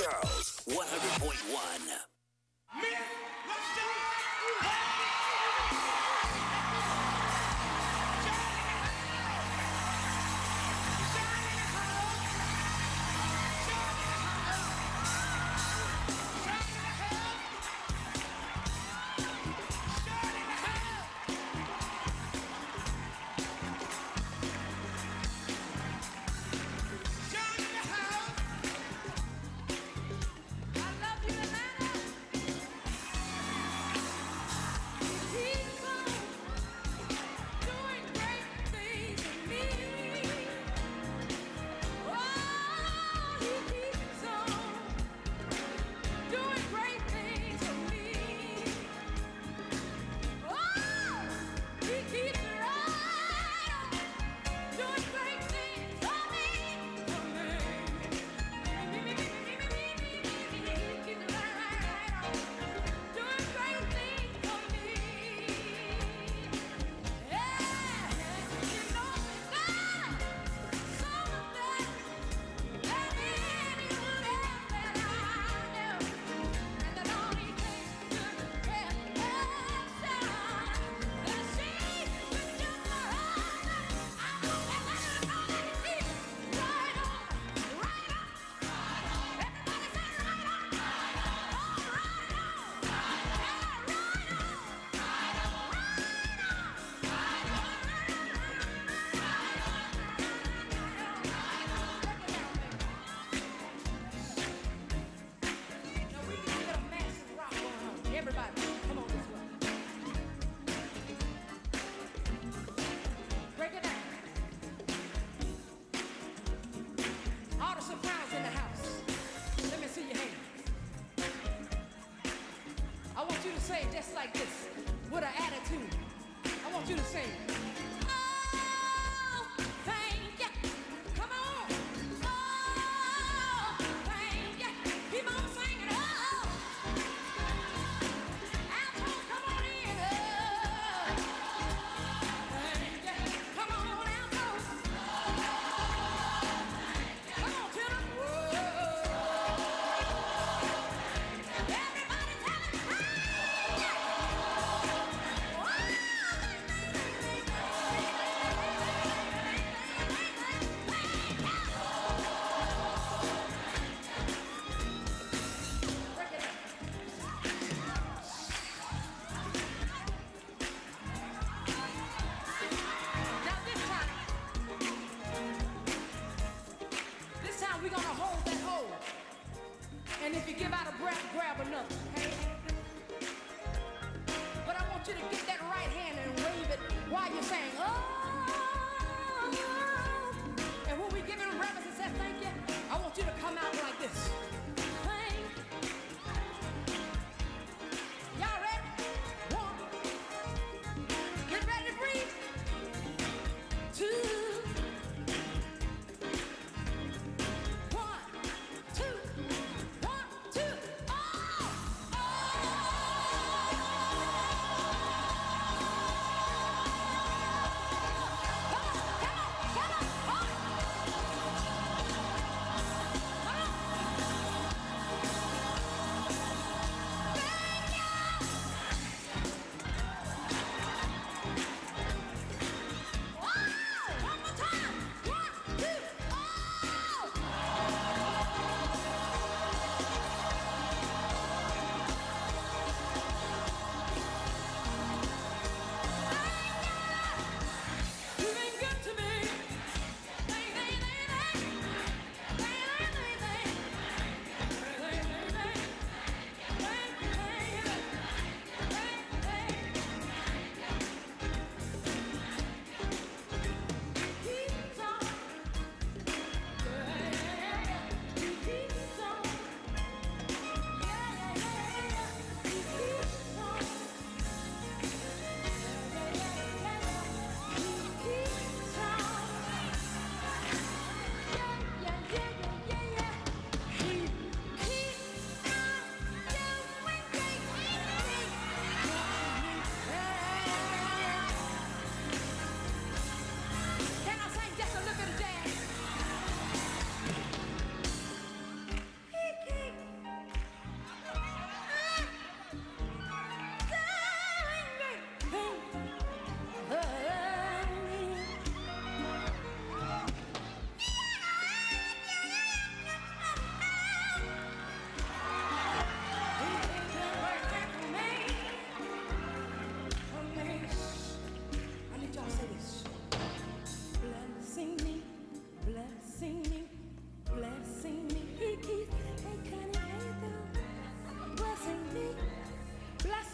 Charles, 100.1.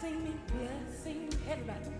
blessing me, everybody.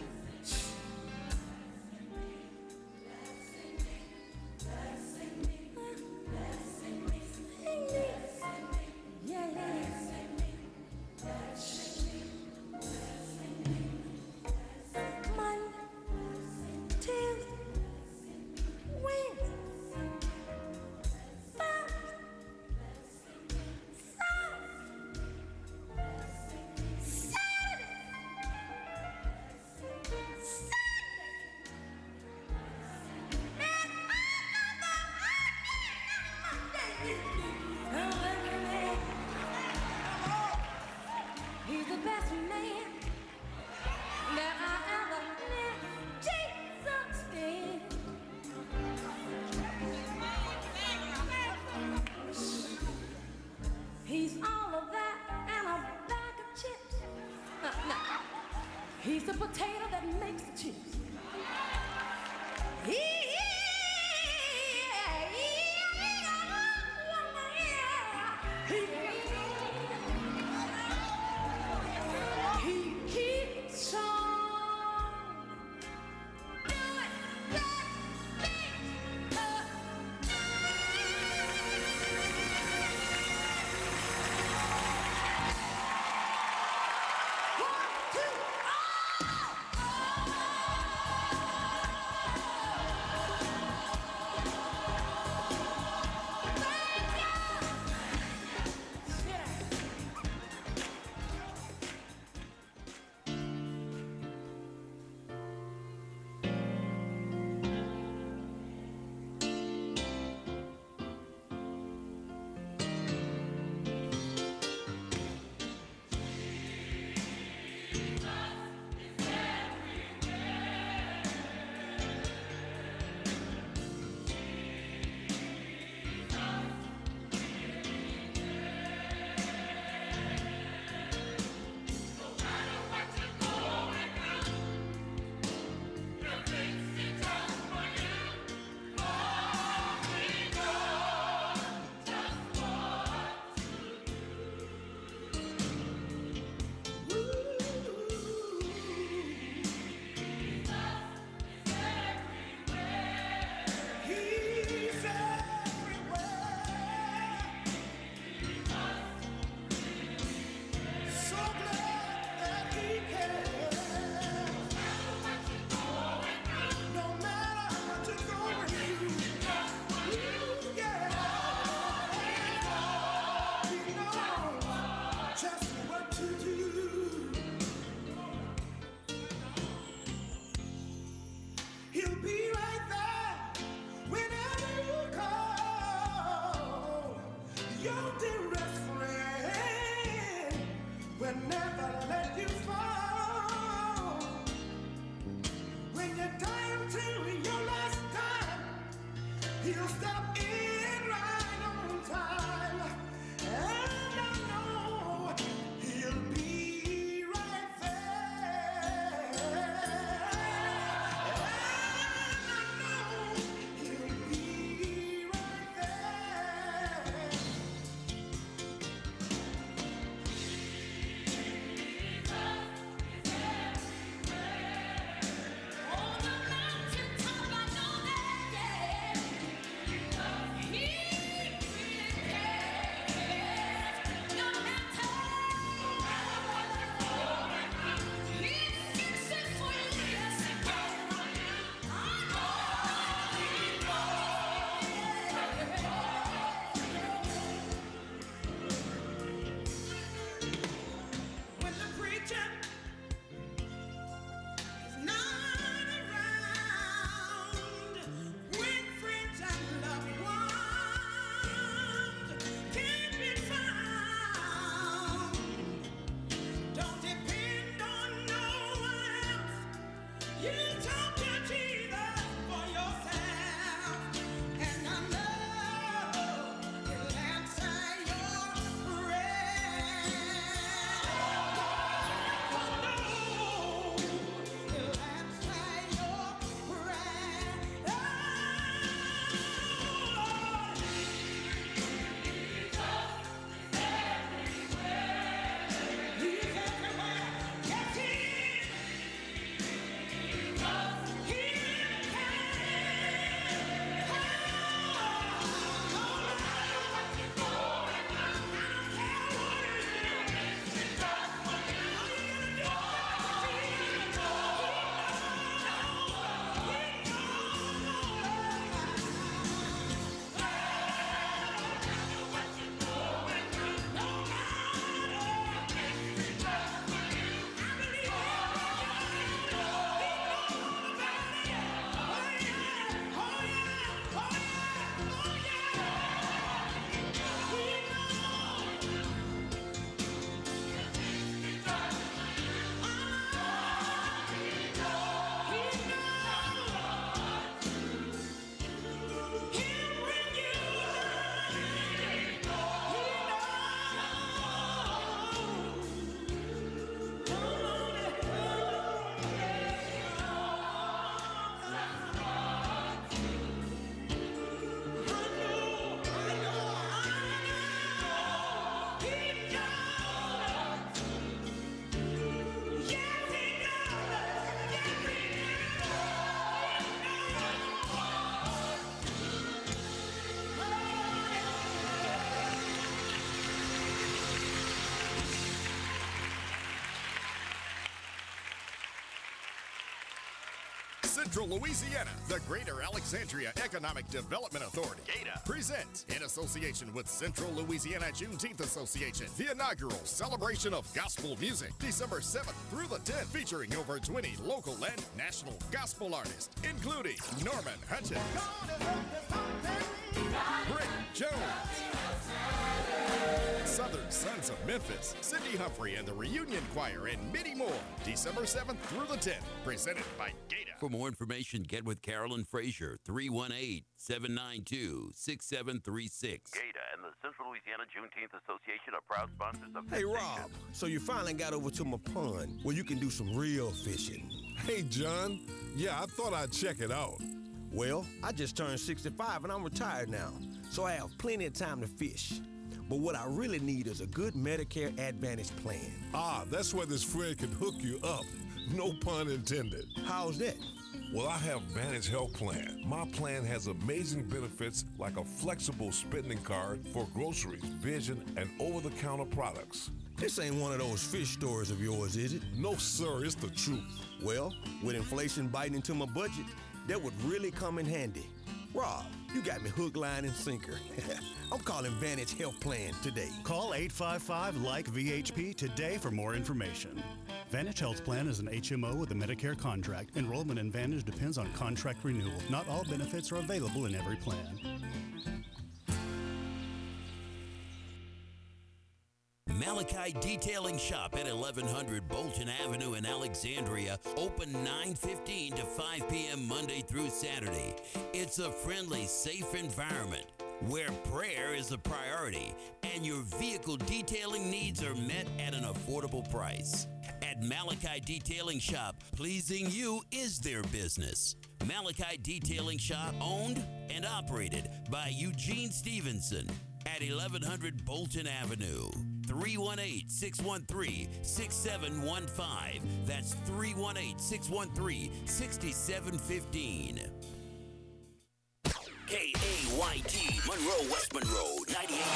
He's the best man that I ever met. Jesus is. He's all of that and a bag of chips. No. He's the potato that makes the chips. He keeps on doing that thing. One, two, Central Louisiana, the Greater Alexandria Economic Development Authority, GATA, presents, in association with Central Louisiana Juneteenth Association, the inaugural celebration of gospel music, December 7th through the 10th, featuring over 20 local and national gospel artists, including Norman Hutchins, Brick Jones, Southern Sons of Memphis, Cindy Humphrey and the Reunion Choir, and many more. December 7th through the 10th, presented by GATA. For more information, get with Carolyn Frazier, 318-792-6736. GATA and the Central Louisiana Juneteenth Association are proud sponsors of Hey, Rob, so you finally got over to my pond where you can do some real fishing. Hey, John. Yeah, I thought I'd check it out. Well, I just turned 65 and I'm retired now, so I have plenty of time to fish. But what I really need is a good Medicare Advantage plan. Ah, that's where this friend can hook you up. No pun intended. How's that? Well, I have Vantage Health Plan. My plan has amazing benefits like a flexible spending card for groceries, vision, and over-the-counter products. This ain't one of those fish stories of yours, is it? No, sir, it's the truth. Well, with inflation biting into my budget, that would really come in handy. Rob, you got me hook, line, and sinker. I'm calling Vantage Health Plan today. Call 855-LIKE-VHP today for more information. Vantage Health Plan is an HMO with a Medicare contract. Enrollment in Vantage depends on contract renewal. Not all benefits are available in every plan. Malachi Detailing Shop at 1100 Bolton Avenue in Alexandria, open 9:15 to 5 p.m. Monday through Saturday. It's a friendly, safe environment where prayer is a priority and your vehicle detailing needs are met at an affordable price. At Malachi Detailing Shop, pleasing you is their business. Malachi Detailing Shop, owned and operated by Eugene Stevenson at 1100 Bolton Avenue. 318-613-6715. That's 318-613-6715. KAYT, Monroe, West Monroe, 98.